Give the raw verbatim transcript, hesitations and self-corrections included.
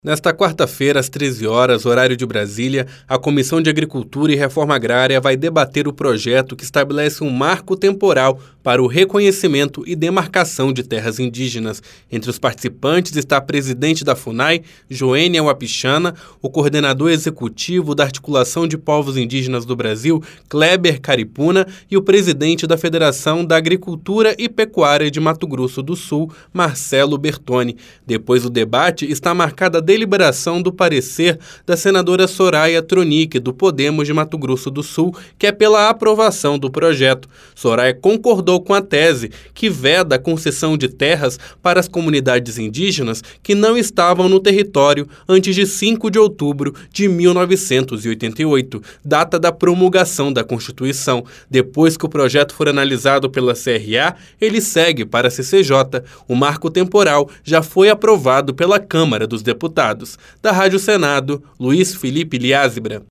Nesta quarta-feira, às treze horas, horário de Brasília, a Comissão de Agricultura e Reforma Agrária vai debater o projeto que estabelece um marco temporal para o reconhecimento e demarcação de terras indígenas. Entre os participantes está a presidente da FUNAI, Joênia Wapichana, o coordenador executivo da Articulação de Povos Indígenas do Brasil, Kleber Caripuna, e o presidente da Federação da Agricultura e Pecuária de Mato Grosso do Sul, Marcelo Bertoni. Depois do debate, está marcada a deliberação do parecer da senadora Soraya Tronic, do Podemos de Mato Grosso do Sul, que é pela aprovação do projeto. Soraya concordou com a tese que veda a concessão de terras para as comunidades indígenas que não estavam no território antes de cinco de outubro de mil novecentos e oitenta e oito, data da promulgação da Constituição. Depois que o projeto for analisado pela C R A, ele segue para a C C J. O marco temporal já foi aprovado pela Câmara dos Deputados. Da Rádio Senado, Luiz Felipe Liázebra.